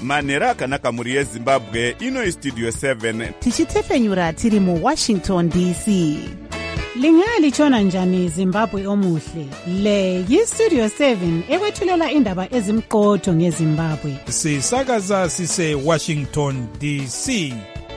manhero akanaka mhuri yezimbabwe. Ino istudio 7 tichitefenyura tiri muWashington DC. Lingalitshona njani Zimbabwe omuhle? Le yiStudio 7 ekwethulela indaba ezimqotho ngeZimbabwe. Sisakaza sise Washington DC.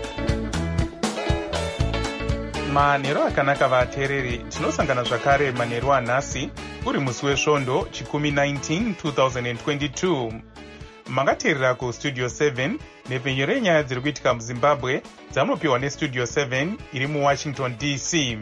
Manhero akanaka vateereri, tinosangana zvakare manhero anhasi uri musi wesvondo chikumi 19 2022. Mangateerera kuStudio 7 nepfenyuro yenyaya dziri kuitika muZimbabwe dzamunopiwa neStudio 7 iri muWashington DC.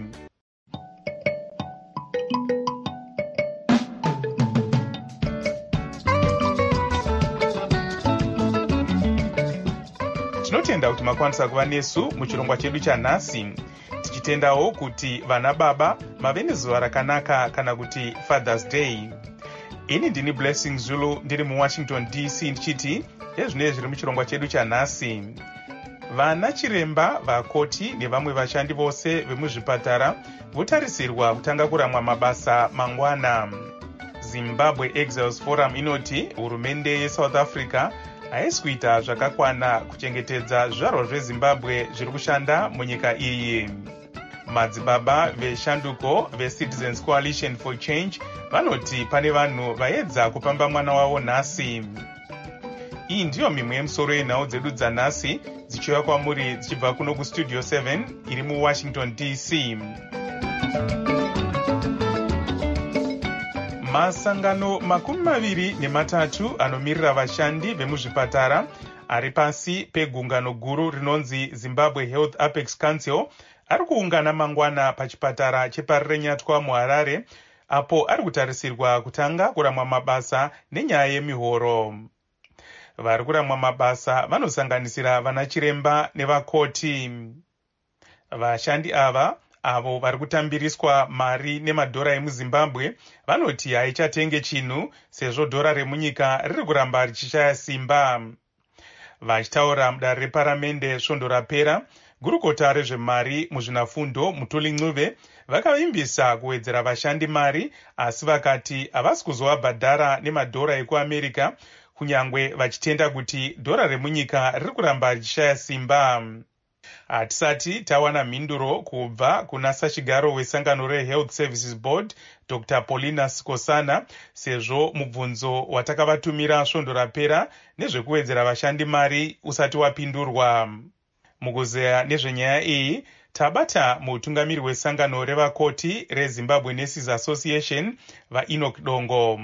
Tinotenda kuti makwanisa kuva nesu muchirongwa chedu chanhasi, tichitendawo kuti vana baba mave nezuva rakanaka kana kuti Father's Day. Ini ndini Blessing Zulu ndiri muWashington DC ndichiti ezvinezvi zviri muchirongwa chedu chanhasi. Vana chiremba, vakoti nevamwe vashandi vose vemuzvipatara votarisirwa kutanga kuramwa mabasa mangwana. Zimbabwe Exiles Forum inoti hurumende yeSouth Africa haisi kuita zvakakwana kuchengetedza zvizvarwa zveZimbabwe zviri kushanda munyika iyi. Madzibaba veshanduko veCitizens Coalition for Change vanoti pane vanhu vaedza kupamba mwana wavo nhasi. Iyi ndiyo mimwe yemusoro yenhau dzedu dzanhasi dzichiuya kwamuri dzichibva kuno kuStudio 7 iri muWashington DC. Masangano 23 anomirira vashandi vemuzvipatara ari pasi pegungano guru rinonzi Zimbabwe Health Apex Council ari kuungana mangwana pachipatara cheParirenyatwa muHarare, apo ari kutarisirwa kutanga kuramwa mabasa nenyaya yemihoro. Vari kuramwa mabasa vanosanganisira vanachiremba nevakoti. Vashandi ava avo vari kutambiriswa mari nemadhora emuZimbabwe vanoti haichatenge chinhu sezvo dhora remunyika riri kuramba richishaya simba. Vachitaura mudare reparamende svondo rapera, gurukota rezvemari muzvinafundo Mutuli Ncube vakavimbisa kuwedzera vashandi mari, asi vakati havasi kuzovabhadhara nemadhora ekuAmerica kunyangwe vachitenda kuti dhora remunyika riri kuramba richishaya simba. Hatisati tawana mhinduro kubva kuna sachigaro wesangano reHealth Services Board Dr. Paulina Sikosana, sezvo mubvunzo watakavatumira svondo rapera nezvekuwedzera vashandi mari usati wapindurwa. Mukuzeya nezvenyaya iyi tabata mutungamiri wesangano revakoti reZimbabwe Nurses Association vaEnoch Dongo.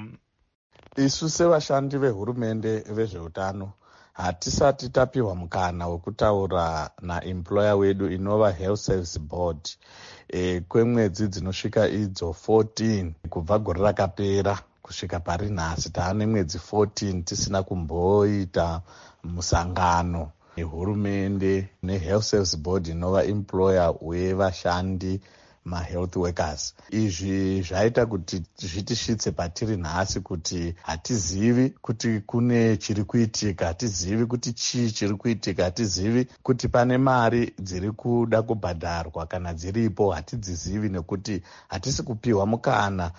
Isu sevashandi vehurumende vezveutano hatisati tapiwa mukana wekutaura naemployer wedu inova Health Service Board kwemwedzi dzinosvika idzo 14 kubva gore rakapera kusvika pari nhasi. Taane mwedzi 14 tisina kumboita musangano nehurumende neHealth Service Board inova employer wevashandi mahealth workers. Izvi zvaita kuti zvitisvitse patiri nhasi kuti hatizivi kuti kune chiri kuitika, hatizivi kuti chii chiri kuitika, hatizivi kuti pane mari dziri kuda kubhadharwa kana dziripo, hatidzizivi nekuti hatisi kupiwa mukana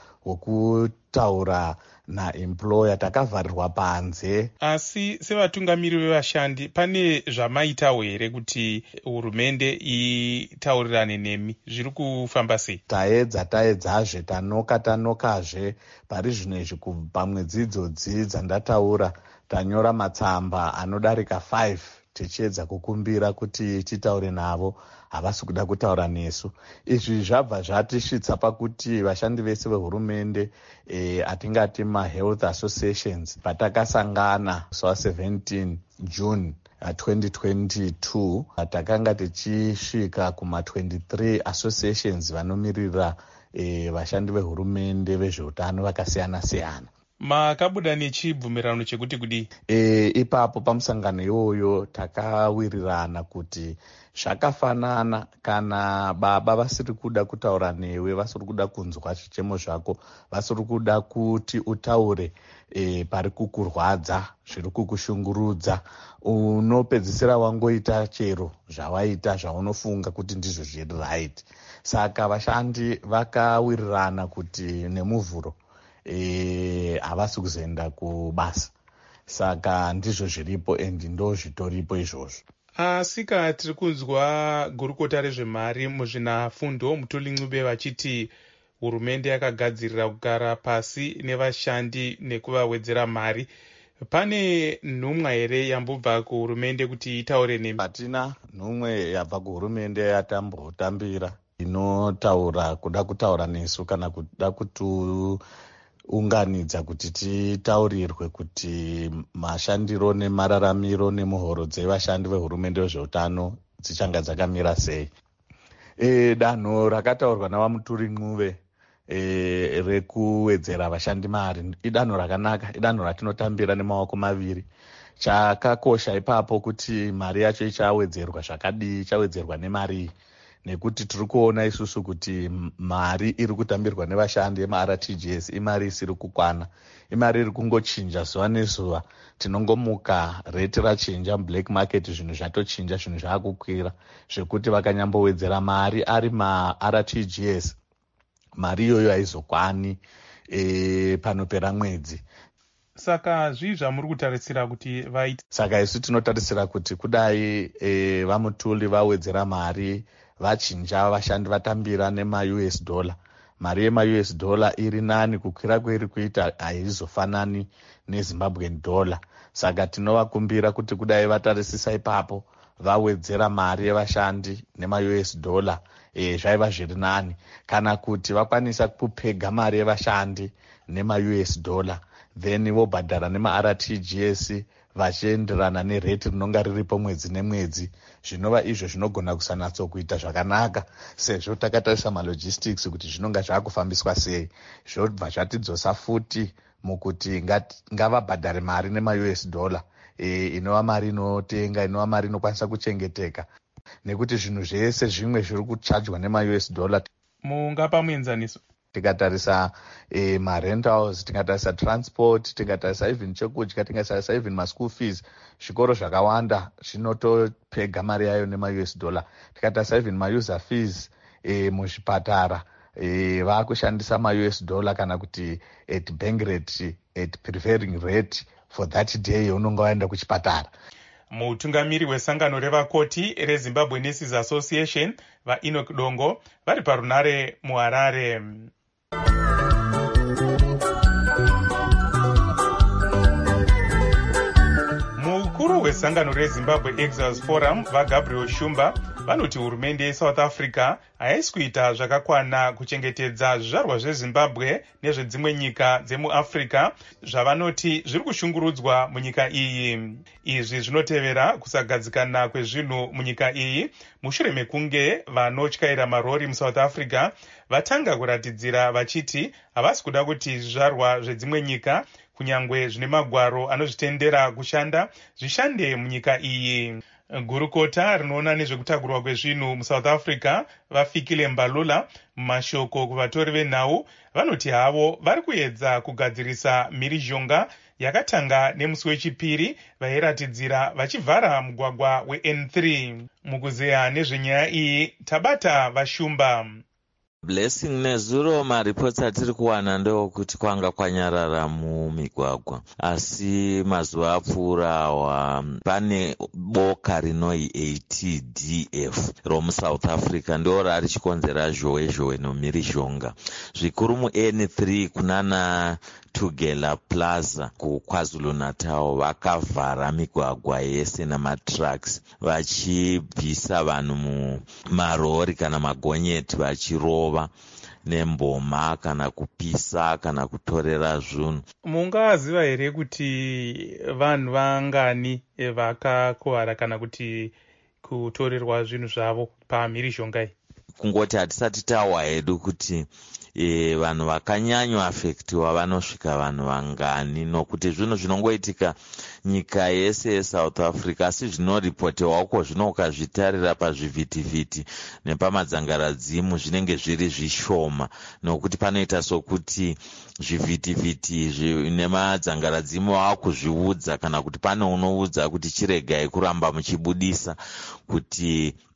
wokutaura naemployer, takavharirwa panze. Asi sevatungamiri vevashandi pane zvamaitawo here kuti hurumende itaurirane nemi? Zviri kufamba sei? Taedzazve, tanokazve. Pari zvino izvi pamwedzi idzodzi dzandataura tanyora matsamba anodarika 5 tichiedza kukumbira kuti titaure navo, havasi kuda kutaura nesu. Izvi zvabva zvatisvitsa pakuti vashandi vese vehurumende atingati mahealth associations patakasangana zuva 17 June 2022 takanga tichisvika kuma23 associations vanomirira vashandi vehurumende vezveutano vakasiyana-siyana. Makabuda nechibvumirano chekuti kudi? Ipapo pamusangano iyoyo takawirirana kuti zvakafanana kana baba vasiri kuda kutaura newe, vasiri kuda kunzwa zvichemo zvako, vasiri kuda kuti utaure pari kukurwadza, zviri kukushungurudza, unopedzisira wangoita chero zvawaita zvaunofunga kuti ndizvo zviri right. Saka vashandi vakawirirana kuti nemuvhuro havasi kuzoenda kubasa. saka ndizvo zviripo and ndo zvitoripo izvozvo. Asika tiri kunzwa gurukota rezvemari muzvinafundo Mutuli Ncube vachiti hurumende yakagadzirira kugara pasi nevashandi nekuvawedzera mari. Pane nhumwa here yambobva kuhurumende kuti itaure nemi? Hatina nhumwe yabva kuhurumende yatambotambira inotaura kuda kutaura nesu kana kuda kutiunganidza kuti titaurirwe kuti mashandiro nemararamiro nemuhoro dzevashandi vehurumende vezveutano dzichanga dzakamira sei. Danho rakataurwa navaMutuli Ncube rekuwedzera vashandi mari idanho rakanaka, idanho ratinotambira nemaoko maviri. Chakakosha ipapo kuti mari yacho ichawedzerwa zvakadii, ichawedzerwa nemari, nekuti tiri kuona isusu kuti mari iri kutambirwa nevashandi emaRTGS imari isiri kukwana, imari iri kungochinja zuva nezuva. Tinongomuka rate rachinja, black market zvinhu zvatochinja, zvinhu zvaakukwira zvekuti vakanyambowedzera mari ari maRTGS mari iyoyo haizokwani panopera mwedzi. Saka zvii zvamuri kutarisira kuti vaite? Saka isu tinotarisira kuti kudai vaMutuli vawedzera mari, vachinja vashandi vatambira nema-US dollar, mari yema-US dollar iri nani, kukwira kwairi kuita haizofanani neZimbabwean dollar. Saka tinovakumbira kuti kudai vatarisisa ipapo vawedzera mari yevashandi nema-US dollar zvaiva zviri nani, kana kuti vakwanisa kupega mari yevashandi nema-US dollar then vobhadhara nemaRTGS vachienderana nerate rinonga riripo mwedzi nemwedzi. Zvinova izvo zvinogona kusanatsokuita zvakanaka sezvo takatarisa malogistics kuti zvinonga zvaakufambiswa sei. Zvobva zvatidzosa futi mukuti ngavabhadhare mari nema-US dollar inova mari inotenga, inova mari inokwanisa kuchengeteka, nekuti zvinhu zvese zvimwe zviri kuchajwa nema-US dollar. Mungapa muenzaniso? Tikatarisa marentals, tikatarisa transport, tikatarisa even chekudya, tikatarisa even maschool fees, zvikoro zvakawanda zvinotopega mari yayo nema-US dollar. Tikatarisa even mauser fees muzvipatara vakushandisa ma-US dollar kana kuti at bank rate, at prevailing rate for that day unonga waenda kuchipatara. Mutungamiri wesangano revakoti reZimbabwe Nurses Association vaEnoch Dongo vari parunare muHarare. Mukuru wesangano reZimbabwe Exiles Forum vaGabriel Shumba vanoti hurumende yeSouth Africa haisi kuita zvakakwana kuchengetedza zvizvarwa zveZimbabwe nezvedzimwe nyika dzemuAfrica zvavanoti zviri kushungurudzwa munyika iyi. Izvi zvinotevera kusagadzikana kwezvinhu munyika iyi mushure mekunge vanotyaira marori muSouth Africa vatanga kuratidzira vachiti havasi kuda kuti zvizvarwa zvedzimwe nyika kunyangwe zvine magwaro anozvitendera kushanda zvishande munyika iyi. Gurukota rinoona nezvekutakurwa kwezvinhu muSouth Africa vaFikile Mbalula mumashoko kuvatori venhau vanoti havo vari kuedza kugadzirisa mhirizhonga yakatanga nemusi wechipiri vairatidzira vachivhara mugwagwa weN3. Mukuzeya nezvenyaya iyi tabata vaShumba. Blessing nezuro, maripoti atiri kuwana ndeokuti kwanga kwanyarara mumigwagwa, asi mazuva apfuura awa pane boka rinoi ATDF romuSouth Africa ndo rari chikonzera zhowe nomhirizhonga zvikuru muN3 kunana Tugela Plaza kuKwaZulu Natal. Vakavhara migwagwa yese namatrucks vachibvisa vanhu mumarori kana magonyeti vachirova nemboma kana kupisa kana kutorera zvinhu. Mungaziva here kuti vanhu vangani vakakuwara kana kuti kutorerwa zvinhu zvavo pamhirizhonga iyi? Kungoti hatisati tawa hedu kuti vanhu vakanyanywa afektiwa vanosvika vanhu vangani, nokuti zvinhu zvinongoitika nyika yese yeSouth Africa, asi zvinoripotewa zvino ukazvitarira pazvivhitivhiti nepamadzangaradzimu zvinenge zviri zvishoma, nokuti panoita sokuti zvivhitivhiti nemadzangaradzimu vakuzviudza kana kuti pane unoudza kuti chiregai kuramba muchibudisa kuti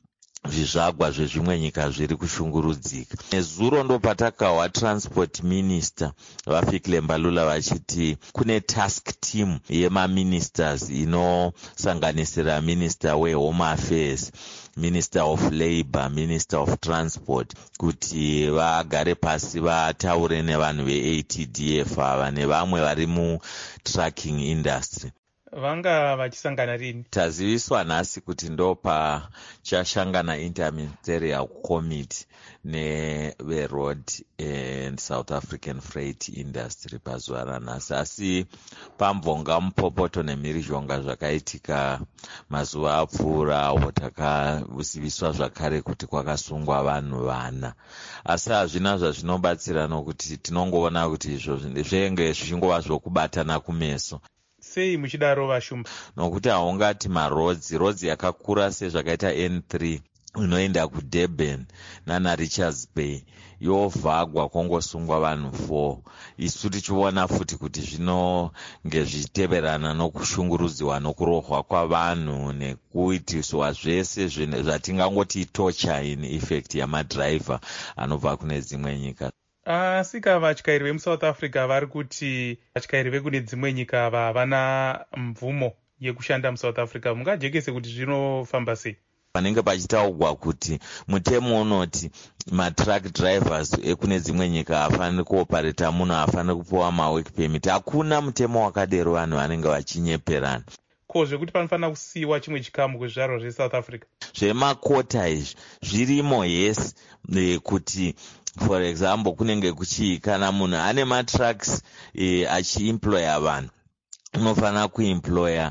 zvizvagwa zvezvimwe nyika zviri kushungurudzika. Nezuro ndopatakawa transport minister vafikile Mbalula vachiti kune task team yemaministers inosanganisira minister wehome affairs, minister of labour, minister of transport, kuti vagare pasi vataure nevanhu veATDF ava nevamwe vari mutracking industry. Vanga vachisangana rini? Taziviswa nhasi kuti ndopa chashangana interministerial committee neveroad and South African freight industry pazuva ranhasi, asi pamvonga mupopoto nemhirizhonga zvakaitika mazuva apfuurawo takaziviswa zvakare kuti kwakasungwa vanhu 4, asi hazvina zvazvinobatsira nokuti tinongoona kuti izvo zvenge zvichingova zvokubatana kumeso. Sei muchidaro vashumba? Nokuti haungati roads yakakura sezvakaita N3 inoenda kuDurban nana Richards Bay yovhagwa kwongosungwa vanhu 4. Isu tichiona futi kuti zvinonge zvichiteverana nokushungurudziwa nokurohwa kwavanhu nekuitiswa zvese zvatingangoti torture in effect yamadriver anobva kune dzimwe nyika. Asika vatyairi vemuSouth Africa vari kuti vatyairi vekune dzimwe nyika ava havana mvumo yekushanda muSouth Africa. Mungajekese kuti zvinofamba sei? Panenge pachitaurwa kuti mutemo unoti matruck drivers ekune dzimwe nyika hafaniri kuopareta munhu, hafaniri kupiwa mawork permit. Hakuna mutemo wakadero vanhu vanenge vachinyeperana. Ko zvekuti panofanira kusiyiwa chimwe chikamu kuzvizvarwa zveSouth Africa? Zvemakota izvi zvirimo, yes, kuti for example kunenge kuchii kana munhu ane matrucks achiemploya vanhu unofanira kuemploya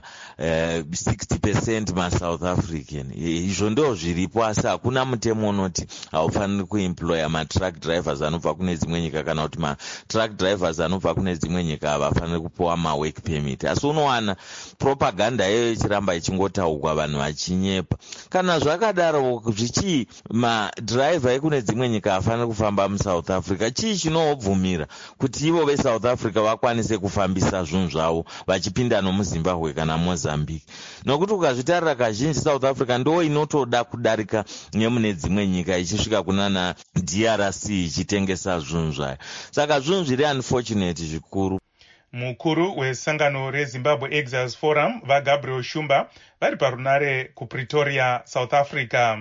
60% maSouth African. Izvo ndo zviripo, asi hakuna mutemo unoti haufaniri kuemploya matruck drivers anobva kune dzimwe nyika kana kuti matruck drivers anobva kune dzimwe nyika havafaniri kupiwa mawork permit. Asi unowana propaganda iyoyo ichiramba ichingotaurwa vanhu vachinyepa. Kana zvakadaro zvichii madriver ekune dzimwe nyika hafaniri kufamba muSouth Africa, chii chinobvumira kuti ivo veSouth Africa vakwanise kufambisa zvinhu zvavo vachipinda nomuZimbabwe kana Mozambique? Nokuti ukazvitarira kazhinji South Africa ndo inotoda kudarika nemune dzimwe nyika ichisvika kunana DRC ichitengesa zvinhu zvayo. Saka zvinhu zviri unfortunate zvikuru. Mukuru wesangano reZimbabwe Exiles Forum vaGabriel Shumba vari parunare kuPretoria, South Africa.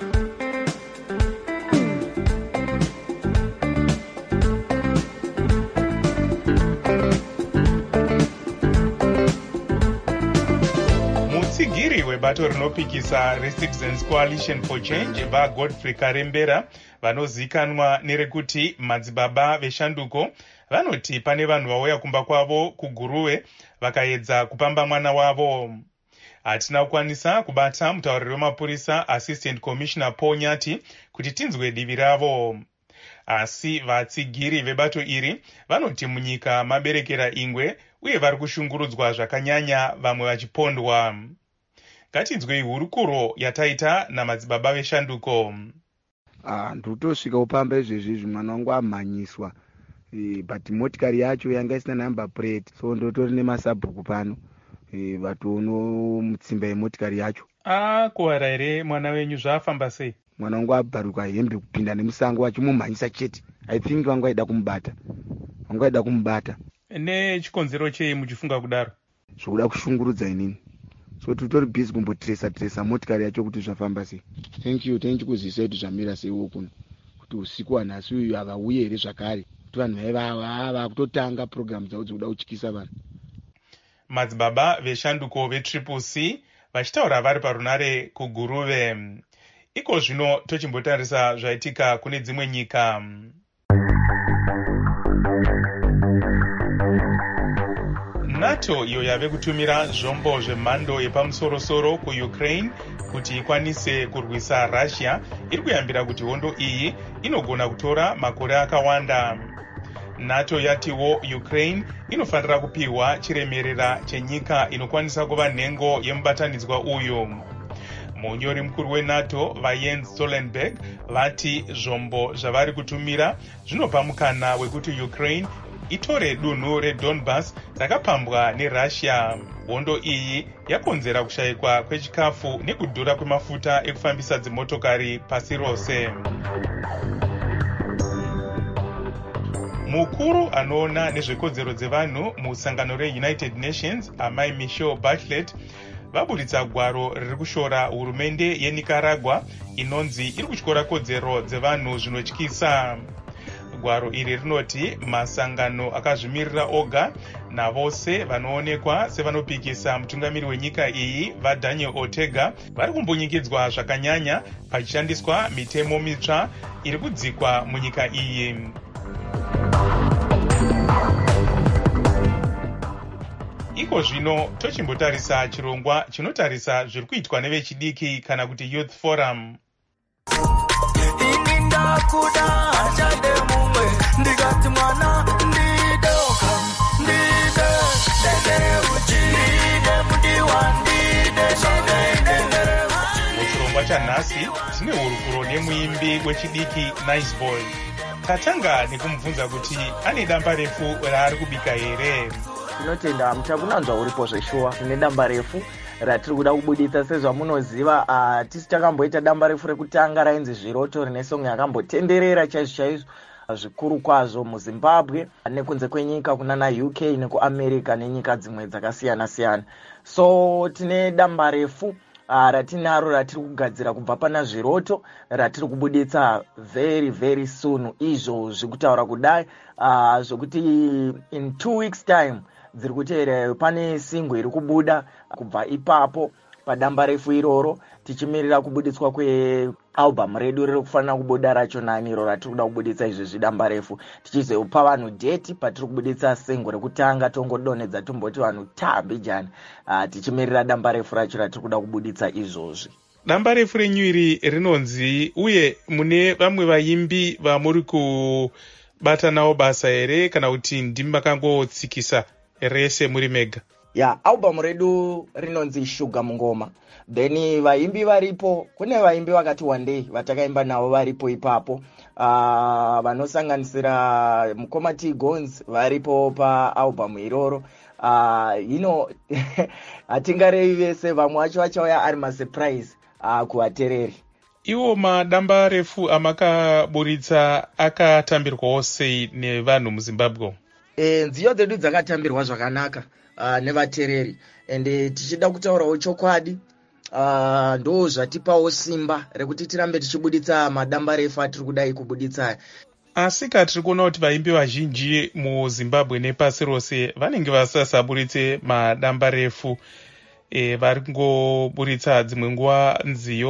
Mutsigiri webato rinopikisa reCitizens Coalition for Change vaGodfrey Karembera vanozikanwa nerekuti madzibaba veshanduko vanoti pane vanhu vauya kumba kwavo kuGuruwe vakaedza kupamba mwana wavo. Hatina kukwanisa kubata mutauriri wemapurisa Assistant Commissioner Paul Nyati kuti tinzwe divi ravo. Asi vatsigiri vebato iri vanoti munyika maberekera ingwe uye vari kushungurudzwa zvakanyanya, vamwe vachipondwa. Ngatinzwei hurukuro yataita namadzibaba veshanduko. Ndotosvika upamba izvezvi mwana wangu amhanyiswa, but motikari yacho yanga isina number plate, so ndotori nemasabhuku pano vatono mutsimba yemotikari yacho. Kuwara here mwana wenyu? Zvafamba sei? Mwana wangu abvarukwa hembe kupinda nemusango vachimumhanyisa chete. I think vanga vaida kumubata. Nechikonzero chei muchifunga kudaro? Zvokuda kushungurudza inini, so titori busy kumbotresa motikari yacho kuti zvafamba sei. Thank you kuzivisa kuti zvamira seiwo kuno, kuti usiku wanhasi uyu havauye here zvakare, kuti vanhu vava kutotanga program dzavo dzokuda kutyisa vanhu. Madzibaba veshanduko veCCC vachitaura vari parunare kuGuruve. Iko zvino tochimbotarisa zvaitika kune dzimwe nyika. NATO iyo yave kutumira zvombo zvemhando yepamusoro-soro kuUkraine kuti ikwanise kurwisa Russia iri kuyambira kuti hondo iyi inogona kutora makore akawanda. NATO yatiwo Ukraine inofanira kupiwa chiremerera chenyika inokwanisa kuva nhengo yemubatanidzwa uyu. Munyori mukuru weNATO vaJens Stoltenberg vati zvombo zvavari kutumira zvinopa mukana wekuti Ukraine itore dunhu reDonbas rakapambwa neRussia. Hondo iyi yakonzera kushayikwa kwechikafu nekudhura kwemafuta ekufambisa dzimotokari pasi rose. Mukuru anoona nezvekodzero dzevanhu musangano reUnited Nations, amai Michelle Bachelet, vaburitsa gwaro riri kushora hurumende yeNicaragua inonzi iri kutyora kodzero dzevanhu zvinotyisa. Gwaro iri rinoti masangano akazvimirira oga navose vanoonekwa sevanopikisa mutungamiri wenyika iyi vaDaniel Ortega vari kumbunyikidzwa zvakanyanya pachishandiswa mitemo mitsva iri kudzikwa munyika iyi. Iko zvino tochimbotarisa chirongwa chinotarisa zviri kuitwa nevechidiki kana kuti Youth Forum. Muchirongwa chanhasi tine hurukuro nemuimbi wechidiki Nice Boy. Tatanga nekumubvunza kuti ane damba refu raari kubika here. Tinotenda muchakunanzwa uripo zveshuwa. Tine damba refu ratiri kuda kubuditsa sezvamunoziva. Tisi takamboita damba refu rekutanga rainzi Zviroto rine songo yakambotenderera chaizvo zvikuru kwazvo muZimbabwe nekunze kwenyika kuna UK nekuAmerica nenyika dzimwe dzakasiyana siyana. So tine damba refu ratinaro ratiri kugadzira kubva pana Zviroto ratiri kubuditsa very soon. Izvo zvekutaura kudai zvokuti in 2 weeks time dziri kuteera pane single iri kubuda. Kubva ipapo padamba refu iroro tichimirira kubuditswa kwealbum redu riri kufanira kubuda racho naniro ratiri kuda kubuditsa izvi damba refu, tichizopa vanhu date patiri kubuditsa single rekutanga tongodonedza tomboti vanhu tambijani tichimirira damba refu racho ratiri kuda kubuditsa izvozvi. Damba refu renyuiri rinonzi uye mune vamwe vaimbi vamuri kubata navo basa here kana kuti ndimi makangotsikisa rese muri mega? Album redu rinonzi Shuga Mungoma. Then vaimbi varipo, kune vaimbi vakati one day vatakaimba navo varipo ipapo. Vanosanganisira Mukoma T Gonz varipo pa album iroro. Hatingarevi vese, vamwe vacho vachauya ari masurprise kuvatereri. Iwo madamba refu amakaburitsa akatambirwawo sei nevanhu muZimbabwe? Nziyo dzedu dzakatambirwa zvakanaka nevatereri, ende tichida kutaurawo chokwadi ndo zvatipawo simba rekuti tirambe tichibuditsa madamba refu atiri kudai kubuditsa. Asika tiri kuona kuti vaimbi vazhinji muZimbabwe nepasi rose vanenge vasasaburitse madamba refu, vari kungoburitsa dzimwe nguva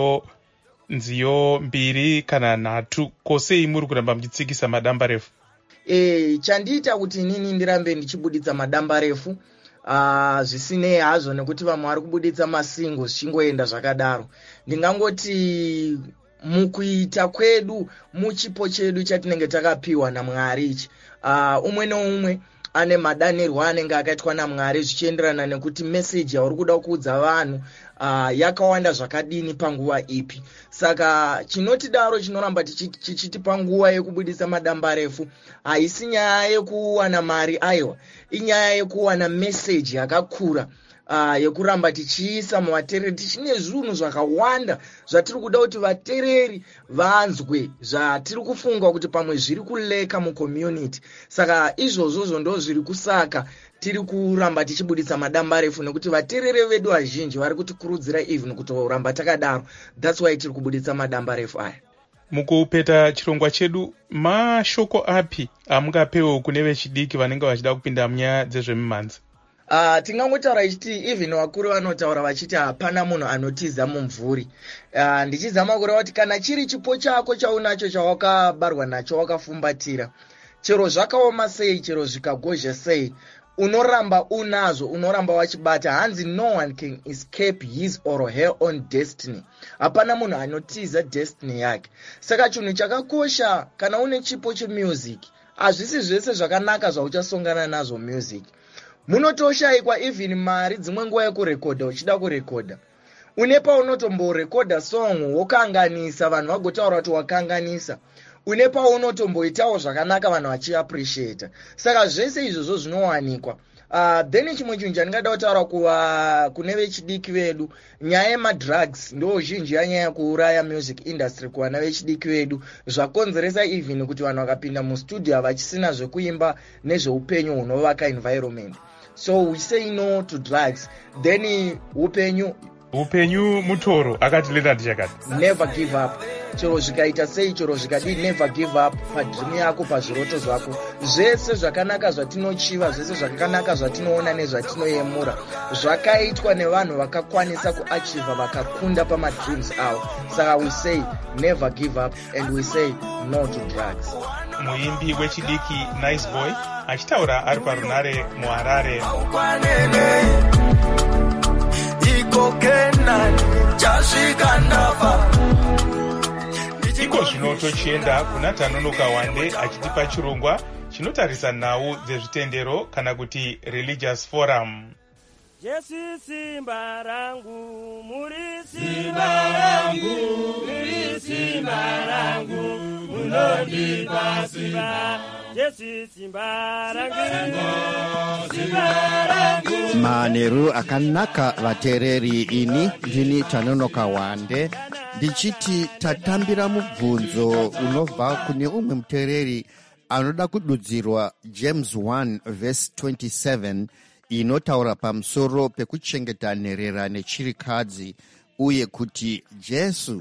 nziyo 2 kana 3. Kosei muri kuramba muchitsikisa madamba refu? Chandiita kuti inini ndirambe ndichibuditsa madamba refu zvisinei hazvo nekuti vamwe vari kubuditsa masingo zvichingoenda zvakadaro. Ndingangoti mukuita kwedu, muchipo chedu chatinenge takapiwa naMwari ichi, umwe neumwe ane madanirwo anenge akaitwa naMwari zvichienderana nekuti meseji yauri kuda kuudza vanhu yakawanda zvakadini panguva ipi. Saka chinotidaro chinoramba chichitipa nguva yekubudisa madamba refu haisi nyaya yekuwana mari, aiwa, inyaya yekuwana meseji yakakura yekuramba tichiisa muvatereri. Tichine zvinhu zvakawanda zvatiri kuda kuti vatereri vanzwe, zvatiri kufunga kuti pamwe zviri kuleka mucommunity. Saka izvozvo ndo zviri kusaka tiri kuramba tichibuditsa madamba refu, nekuti vatereri vedu vazhinji vari kutikurudzira even kutoramba takadaro. That's why tiri kubuditsa madamba refu aya. Mukupeta chirongwa chedu, mashoko api amungapewo kune vechidiki vanenge vachida kupinda munyaya dzezvemimhanzi? Tingangotaura ichiti even vakuru vanotaura vachiti hapana munhu anotiza mumvuri. Ndichizama kureva kuti kana chiri chipo chako chaunacho chawakabarwa nacho wakafumbatira, chero zvakaoma sei, chero zvikagozha sei, unoramba unazvo, unoramba wachibata. Hanzi no one can escape his or her own destiny. Hapana munhu anotiza destiny yake. Saka chinhu chakakosha kana une chipo chemusic, hazvisi zvese zvakanaka zvauchasongana nazvo music. Munotoshayikwa even mari dzimwe nguva yekurekodha uchida kurekodha. Une paunotomborekodha song wokanganisa, vanhu vagotaura kuti wakanganisa. une paunotomboitawo zvakanaka vanhu vachiappreciata. Saka zvese izvozvo zvinowanikwa. Then chimwe chinhu chandingada kutaura kune vechidiki vedu, nyaya yemadrugs ndo zhinji yanyaya yekuuraya music industry kuvana vechidiki vedu, zvakonzeresa even kuti vanhu vakapinda mustudio havachisina zvekuimba nezveupenyu hunovaka environment. So we say no to drugs. Then upenyu mutoro akati Leonard Chakati, never give up. Chero zvikaita sei, chero zvikadi, never give up padream yako, pazviroto zvako. Zvese zvakanaka zvatinochiva, zvese zvakanaka zvatinoona nezvatinoyemura zvakaitwa nevanhu vakakwanisa kuachiva, vakakunda pamadreams avo. Saka we say never give up and we say no to drugs. Muimbi wechidiki Nice Boy achitaura ari parunare muHarare. Iko zvino tochienda kuna Tanonoka Wande achitipa chirongwa chinotarisa nhau dzezvitendero kana kuti religious forum. Jesu simba rangu, muri simba rangu, muri simba rangu, munondipa simba. Jesu simba rangu, simba rangu. Manheru akanaka vateereri, ini ndini Tanonoka Wande ndichiti tatambira mubvunzo unobva kune umwe muteereri anoda kududzirwa James 1 verse 27 inotaura pamusoro pekuchengeta nherera nechirikadzi, uye kuti Jesu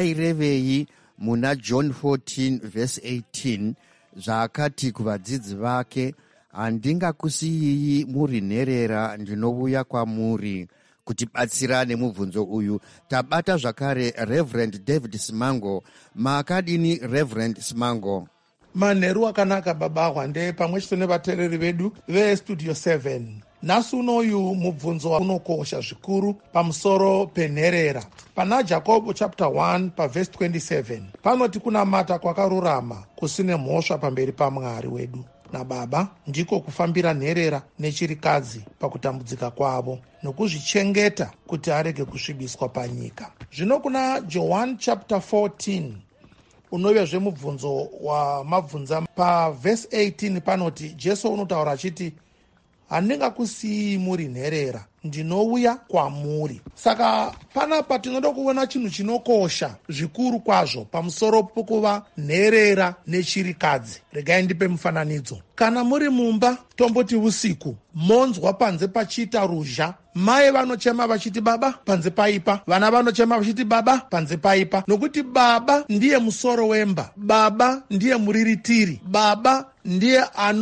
airevei muna John 14 verse 18 zvaakati kuvadzidzi vake, handingakusiyii muri nherera, ndinouya kwamuri. Kutibatsira nemubvunzo uyu tabata zvakare Reverend David Simango. Maakadini Reverend Simango? Manheru akanaka baba Wande pamwe chete nevateereri vedu vestudio 7. Nhasi unoyu mubvunzo unokosha zvikuru pamusoro penherera. Pana Jacob chapter 1 paverse 27 panoti kunamata kwakarurama kusine mhosva pamberi paMwari wedu naBaba ndiko kufambira nherera nechirikadzi pakutambudzika kwavo nokuzvichengeta kuti arege kusvibiswa panyika. Zvino kuna John chapter 14 unovazve mubvunzo wamabvunza paverse 18 panoti Jesu unotaura achiti, handingakusiyii muri nherera, ndinouya kwamuri. Saka panapa tinoda kuona chinhu chinokosha zvikuru kwazvo pamusoro pokuva nherera nechirikadzi. Regai ndipe mufananidzo. Kana muri mumba, tomboti usiku, monzwa panze pachiita ruzha, mai vanochema vachiti baba, panze paipa. Vana vanochema vachiti baba, panze paipa. Nokuti baba ndiye musoro wemba, baba ndiye muriritiri, baba ndiye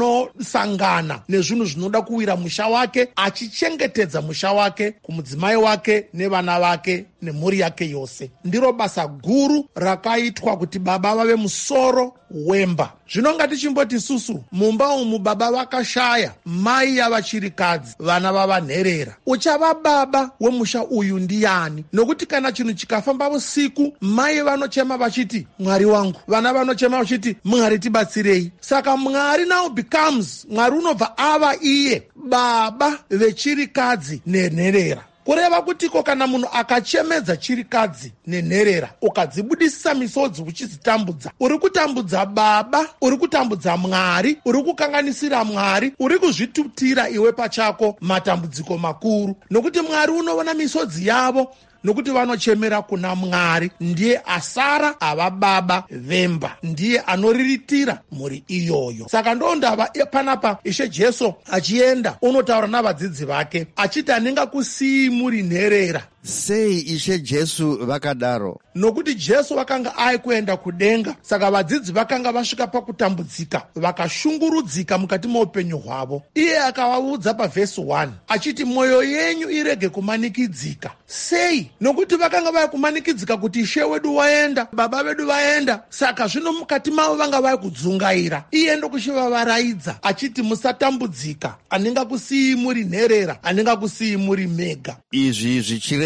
anosangana nezvinhu zvinoda kuwira musha wake, achichengetedza musha wake kumudzimai wake nevana vake nemhuri yake yose. Ndiro basa guru rakaitwa kuti baba vave musoro wemba. Zvino ngatichimboti isusu mumba umu baba vakashaya, mai yava chirikadzi, vana vava nherera. Uchava baba wemusha uyu ndiani? Nokuti kana chinhu chikafamba usiku, mai vanochema vachiti Mwari wangu, vana vanochema vachiti Mwari tibatsirei. Saka Mwari now becomes, Mwari unobva ava iye baba vechirikadzi nenherera. Kureva kutiko kana munhu akachemedza chirikadzi nenherera ukadzibudisisa misodzi uchizitambudza, uri kutambudza baba, uri kutambudza Mwari, uri kukanganisira Mwari, uri kuzvitutira iwe pachako matambudziko makuru. Nokuti Mwari unoona misodzi yavo, nokuti vanochemera kuna Mwari. Ndiye asara ava baba vemba, ndiye anoriritira mhuri iyoyo. Saka ndondava panapa Ishe Jesu achienda unotaura navadzidzi vake achiti handingakusiyii muri nherera. Sei Ishe Jesu vakadaro? Nokuti Jesu vakanga aikuenda kudenga, saka vadzidzi vakanga vasvika pakutambudzika, vakashungurudzika mukati meupenyu hwavo. Iye akavaudza pavhesi 1 achiti mwoyo yenyu irege kumanikidzika. Sei? Nokuti vakanga vaya kumanikidzika kuti Ishe wedu waenda, baba vedu vaenda, saka zvino mukati mavo vanga vaya kudzungaira. Iye ndokuchivavaraidza achiti musatambudzika, handingakusiyii muri nherera, handingakusiyii muri mega. Izvi zvichireva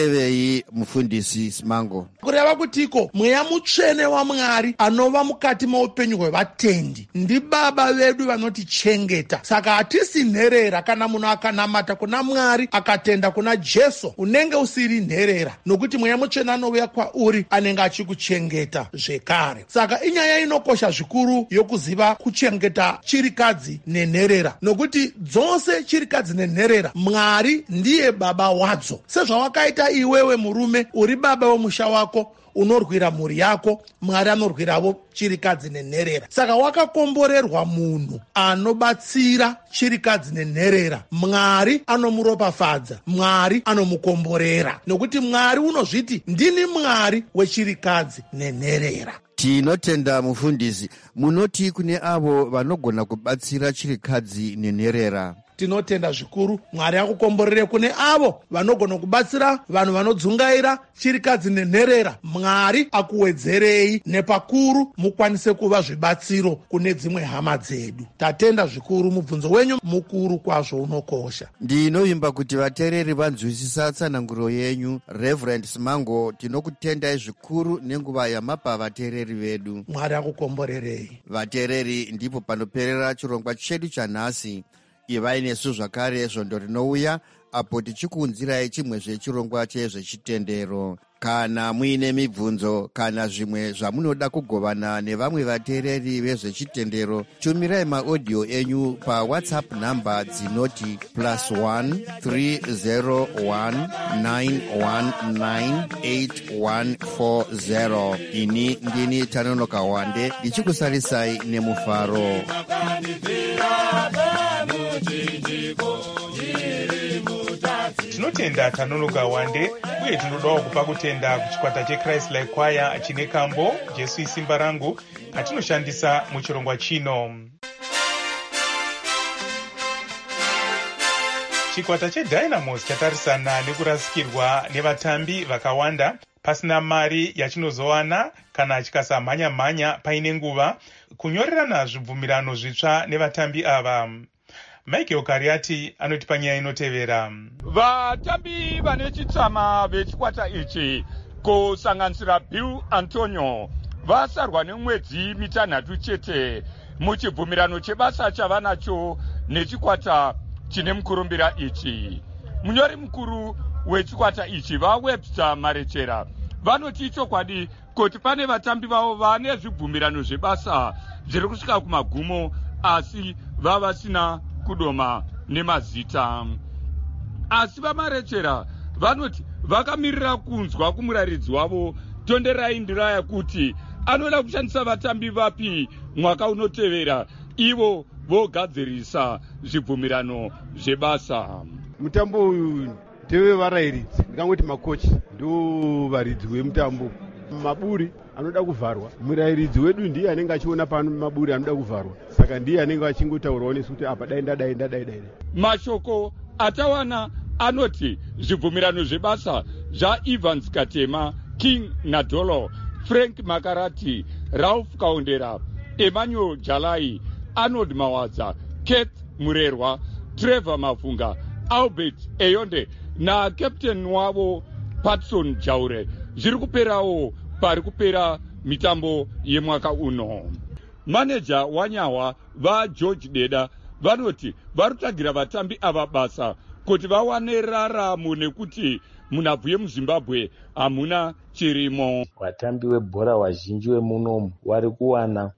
murevei mufundisi Simango? kureva kutiko mweya mutsvene waMwari anova mukati meupenyu hwevatendi ndibaba vedu vanotichengeta. Saka hatisi nherera kana munhu akanamata kuna Mwari akatenda kuna Jesu unenge usiri nherera, nokuti mweya mutsvene anouya kwauri anenge achikuchengeta zvekare. Saka inyaya inokosha zvikuru yokuziva kuchengeta chirikadzi nenherera, nokuti dzose chirikadzi nenherera Mwari ndiye baba wadzo. Sezvawakaita iwewe murume uri baba wemusha wako unorwira mhuri yako, Mwari anorwiravo chirikadzi nenherera. Saka wakakomborerwa munhu anobatsira chirikadzi nenherera. Mwari anomuropafadza, Mwari anomukomborera, nokuti Mwari unozviti ndini Mwari wechirikadzi nenherera. Tinotenda mufundisi. Munoti kune avo vanogona kubatsira chirikadzi nenherera? Tinotenda zvikuru. Mwari akukomborere kune avo vanogona kubatsira vanhu vanodzungaira chirikadzi nenherera. Mwari akuwedzerei nepakuru mukwanise kuva zvibatsiro kune dzimwe hama dzedu. Tatenda zvikuru, mubvunzo wenyu mukuru kwazvo unokosha. Ndinovimba kuti vateereri vanzwisisa tsananguro yenyu. Reverend Simango, tinokutendai zvikuru nenguva yamapa vateereri vedu. Mwari akukomborerei. Vateereri, ndipo panoperera chirongwa chedu chanhasi. Ivai nesu zvakare zvondo rinouya apo tichikuunzirai chimwe zvechirongwa chezvechitendero. Kana muine mibvunzo kana zvimwe zvamunoda kugovana nevamwe vateereri vezvechitendero, tumirai maaudio enyu paWhatsApp namba dzinoti +1 301 919 8140. Ini ndini Tanonoka Wande ndichikusarisai nemufaro. Tinotenda Tanonoka Wande uye tinodawo kupa kutenda kuchikwata cheChrist Like Choir chine kambo Jesu isimba rangu katinoshandisa muchirongwa chino. Chikwata cheDynamos chatarisana nekurasikirwa nevatambi vakawanda pasina mari yachinozowana kana chikasamhanya-mhanya paine nguva kunyorerana zvibvumirano zvitsva nevatambi ava. Michael Kariati anotipa nyaya inotevera. Vatambi vane chitsama vechikwata ichi kusanganisira Bill Antonio vasarwa nemwedzi mitanhatu chete muchibvumirano chebasa chavanacho nechikwata chine mukurumbira ichi. Munyori mukuru wechikwata ichi vaWebster Marechera vanoti chokwadi kuti pane vatambi vavo vane zvibvumirano zvebasa zviri kusvika kumagumo asi vavasina kudoma nemazita. Asi vaMarechera vanoti vakamirira kunzwa kumuraridzi wavo Tonderai Ndiraya kuti anoda kushandisa vatambi vapi mwaka unotevera ivo vogadzirisa zvibvumirano zvebasa. Mutambo uyu ndeve varayiridzi, ndingangoti makochi ndo varidzi vemutambo. Maburi anoda kuvharwa, murayiridzi wedu ndiye anenge achiona pano maburi anoda kuvharwa, saka ndiye anenge achingotaurawo nesu kuti apa dai. Mashoko atawana anoti zvibvumirano zvebasa zvaEvans Katema, King Nadolo, Frank Makarati, Ralph Kaundera, Emmanuel Jalai, Arnold Mawadza, Kate Murerwa, Trevor Mafunga, Albert Eyonde na captain wavo Patson Jaure zviri kuperawo pari kupera mitambo yemwaka uno. Manager wanyawa vaGeorge Deda vanoti varutagira vatambi ava basa kuti vawane raramo nekuti munhabvu yemuZimbabwe hamuna chirimo. Vatambi vebhora vazhinji vemunomu vari kuwana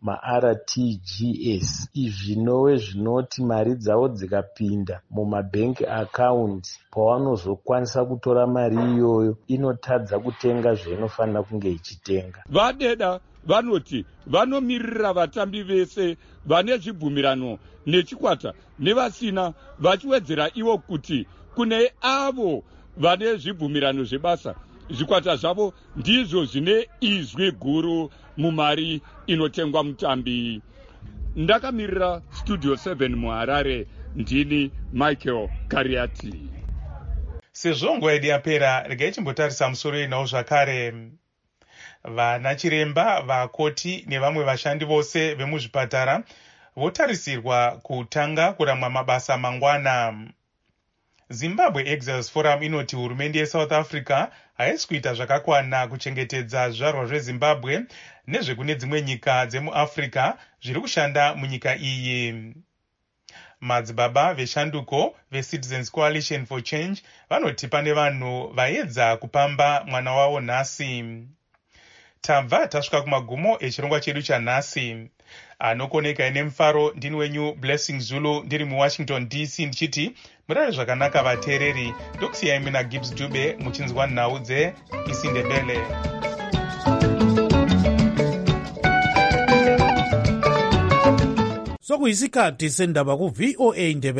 maRTGS, izvi zvinove zvinoti mari dzavo dzikapinda mumabhenki akaundi pavanozokwanisa kutora mari iyoyo inotadza kutenga zvainofanira kunge ichitenga. VaDeda vanoti vanomirira vatambi vese vane zvibvumirano nechikwata nevasina, vachiwedzera ivo kuti kune avo vane zvibvumirano zvebasa zvikwata zvavo ndizvo zvine izwi guru mumari inotengwa mutambi. Ndakamirira Studio 7 muHarare, ndini Michael Kariati. Sezvo nguva yedu yapera, regai chimbotarisa musoro inawo zvakare. Vanachiremba, vakoti nevamwe vashandi vose vemuzvipatara votarisirwa kutanga kuramwa mabasa mangwana. Zimbabwe Exiles Forum inoti hurumende yeSouth Africa haisi kuita zvakakwana kuchengetedza zvizvarwa zveZimbabwe nezvekune dzimwe nyika dzemuAfrica zviri kushanda munyika iyi. Madzibaba veshanduko veCitizens Coalition for Change vanoti pane vanhu vaedza kupamba mwana wavo nhasi. Tabva tasvika kumagumo echirongwa chedu chanhasi. Anokoneka ine mufaro ndini wenyu Blessing Zulu ndiri muWashington DC ndichiti murare zvakanaka vateereri. Ndokusiyai mina Gibbs Dube muchinzwa nhau dzeIsiNdebele. Sokuyisikhathi sendaba ku VOA Ndebele.